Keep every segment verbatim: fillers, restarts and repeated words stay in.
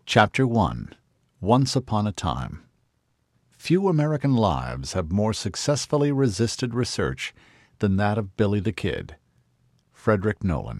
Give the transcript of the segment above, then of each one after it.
Chapter one. Once Upon a Time. Few American lives have more successfully resisted research than that of Billy the Kid. Frederick Nolan.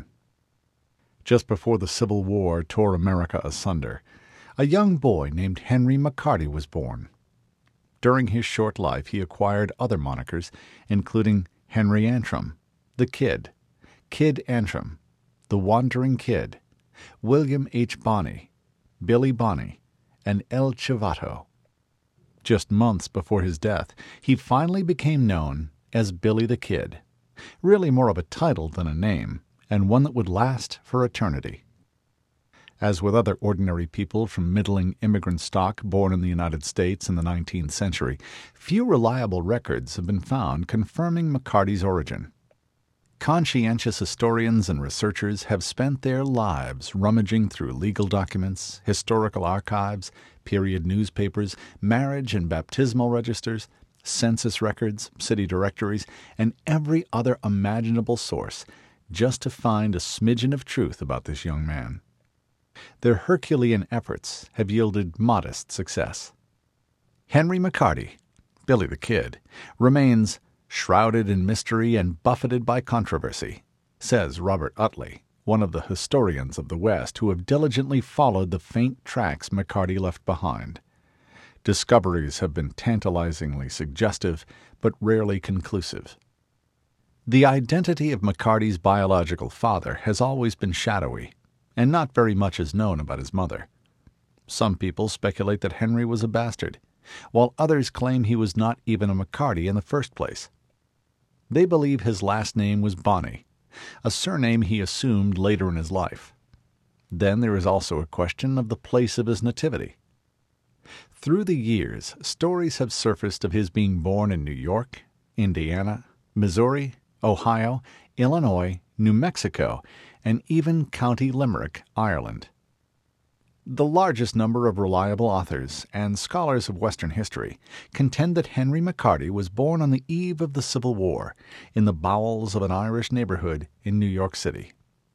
Just before the Civil War tore America asunder, a young boy named Henry McCarty was born. During his short life he acquired other monikers, including Henry Antrim, the Kid, Kid Antrim, the Wandering Kid, William H. Bonney, Billy Bonney, and El Chivato. Just months before his death, he finally became known as Billy the Kid, really more of a title than a name, and one that would last for eternity. As with other ordinary people from middling immigrant stock born in the United States in the nineteenth century, few reliable records have been found confirming McCarty's origin. Conscientious historians and researchers have spent their lives rummaging through legal documents, historical archives, period newspapers, marriage and baptismal registers, census records, city directories, and every other imaginable source just to find a smidgen of truth about this young man. Their Herculean efforts have yielded modest success. Henry McCarty, Billy the Kid, remains shrouded in mystery and buffeted by controversy, says Robert Utley, one of the historians of the West who have diligently followed the faint tracks McCarty left behind. Discoveries have been tantalizingly suggestive, but rarely conclusive. The identity of McCarty's biological father has always been shadowy, and not very much is known about his mother. Some people speculate that Henry was a bastard, while others claim he was not even a McCarty in the first place. They believe his last name was Bonney, a surname he assumed later in his life. Then there is also a question of the place of his nativity. Through the years, stories have surfaced of his being born in New York, Indiana, Missouri, Ohio, Illinois, New Mexico, and even County Limerick, Ireland. The largest number of reliable authors and scholars of Western history contend that Henry McCarty was born on the eve of the Civil War in the bowels of an Irish neighborhood in New York City.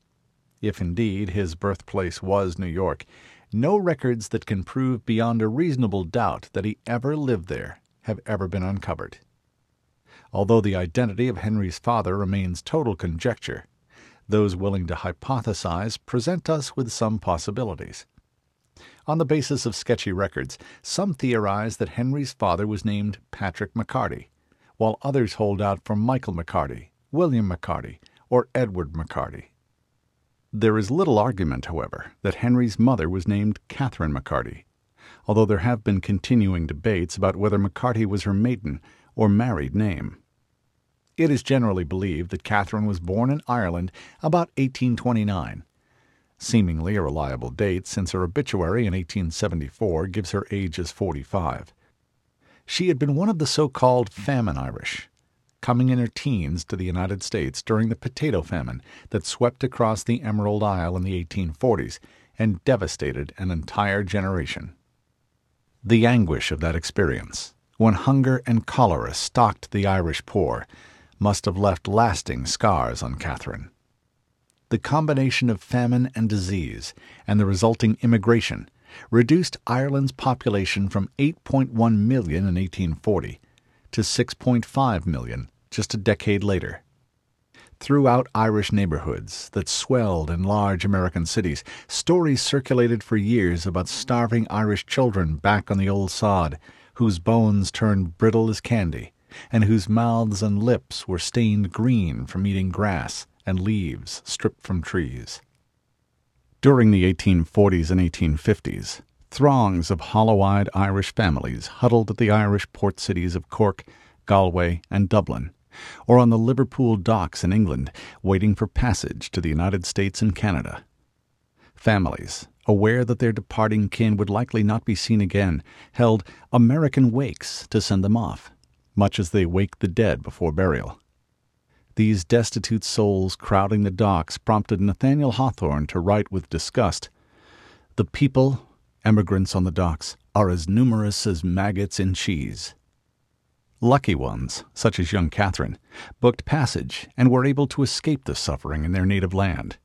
If indeed his birthplace was New York, no records that can prove beyond a reasonable doubt that he ever lived there have ever been uncovered. Although the identity of Henry's father remains total conjecture, those willing to hypothesize present us with some possibilities. On the basis of sketchy records, some theorize that Henry's father was named Patrick McCarty, while others hold out for Michael McCarty, William McCarty, or Edward McCarty. There is little argument, however, that Henry's mother was named Catherine McCarty, although there have been continuing debates about whether McCarty was her maiden or married name. It is generally believed that Catherine was born in Ireland about eighteen twenty-nine, seemingly a reliable date since her obituary in eighteen seventy-four gives her age as forty-five. She had been one of the so-called famine Irish, coming in her teens to the United States during the potato famine that swept across the Emerald Isle in the eighteen forties and devastated an entire generation. The anguish of that experience, when hunger and cholera stalked the Irish poor, must have left lasting scars on Catherine. The combination of famine and disease and the resulting immigration reduced Ireland's population from eight point one million in eighteen forty to six point five million just a decade later. Throughout Irish neighborhoods that swelled in large American cities, stories circulated for years about starving Irish children back on the old sod, whose bones turned brittle as candy, and whose mouths and lips were stained green from eating grass and leaves stripped from trees. During the eighteen forties and eighteen fifties, throngs of hollow-eyed Irish families huddled at the Irish port cities of Cork, Galway, and Dublin, or on the Liverpool docks in England, waiting for passage to the United States and Canada. Families, aware that their departing kin would likely not be seen again, held American wakes to send them off, much as they wake the dead before burial. These destitute souls crowding the docks prompted Nathaniel Hawthorne to write with disgust, "The people, emigrants on the docks, are as numerous as maggots in cheese." Lucky ones, such as young Catherine, booked passage and were able to escape the suffering in their native land.